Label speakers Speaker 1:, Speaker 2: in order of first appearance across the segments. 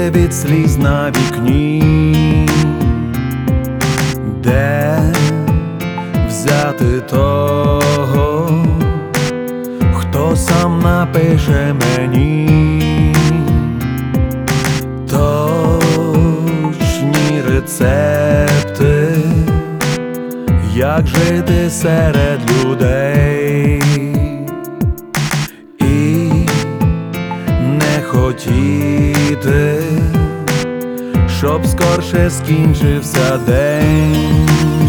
Speaker 1: віти від сліз на вікні. Де взяти того, хто сам напише мені точні рецепти, як жити серед людей і не хотіти, щоб скорше скінчився день.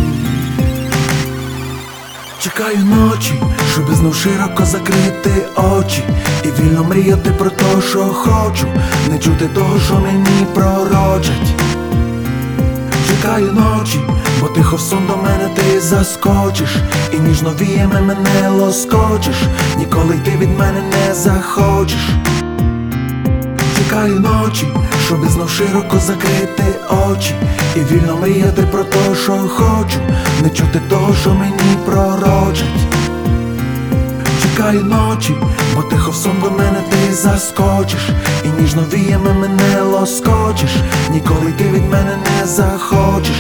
Speaker 1: Чекаю ночі, щоби знов широко закрити очі і вільно мріяти про те, що хочу, не чути того, що мені пророчать. Чекаю ночі, бо тихо в сон до мене ти заскочиш і ніжно віями мене лоскочиш, ніколи йти від мене не захочеш. Чекаю ночі, щоби знов широко закрити очі і вільно мріяти про те, що хочу, не чути того, що мені пророчать. Чекаю ночі, бо тихо в сон до мене ти заскочиш і ніжно віями мене лоскочиш, ніколи йти від мене не захочеш.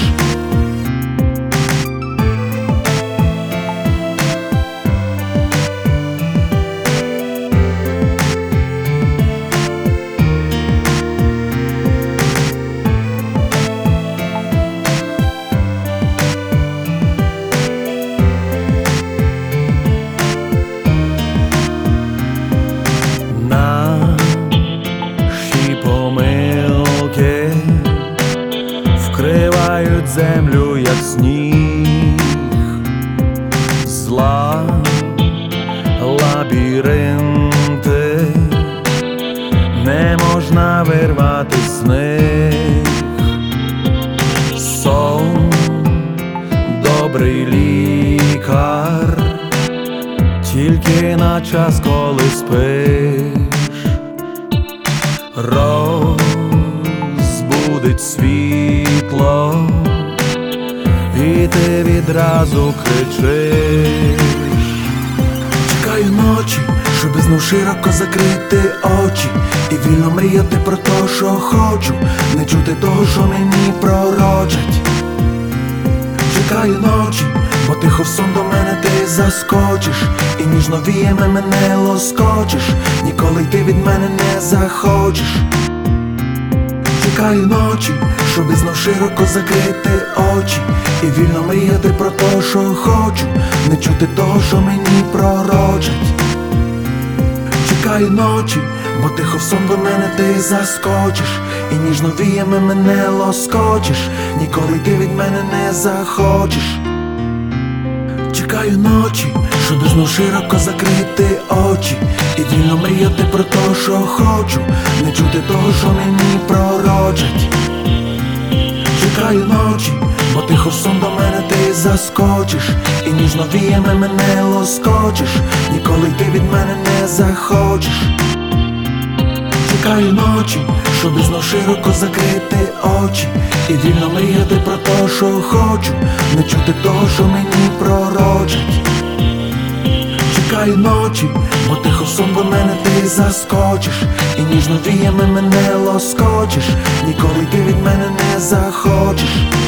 Speaker 1: Вкривають землю, як сніг, зла, лабіринти, не можна вирвати з них. Сон, добрий лікар, тільки на час, коли спиш. Розбудить світло, і ти відразу кричиш. Чекаю ночі, щоби знов широко закрити очі і вільно мріяти про те, що хочу, не чути того, що мені пророчать. Чекаю ночі, бо тихо в сон до мене ти заскочиш і ніжно віями мене лоскочиш, ніколи йти від мене не захочеш. Чекаю ночі, щоби знов широко закрити очі і вільно мріяти про те, що хочу, не чути того, що мені пророчать. Чекаю ночі, бо тихо в сон до мене ти заскочиш і ніжно віями мене лоскочиш, ніколи йти від мене не захочеш. Чекаю ночі, щоби знов широко закрити очі і вільно мріяти про те, що хочу, не чути того, що мені пророчать. Чекаю ночі, бо тихо в сон до мене ти заскочиш і ніжно віями мене лоскочиш, ніколи йти від мене не захочеш. Чекаю ночі, щоби знов широко закрити очі і вільно мріяти про те, що хочу, не чути того, що мені пророчать. Чекаю ночі, бо тихо в сон до мене ти заскочиш і ніжно віями мене лоскочиш, ніколи йти від мене не захочеш.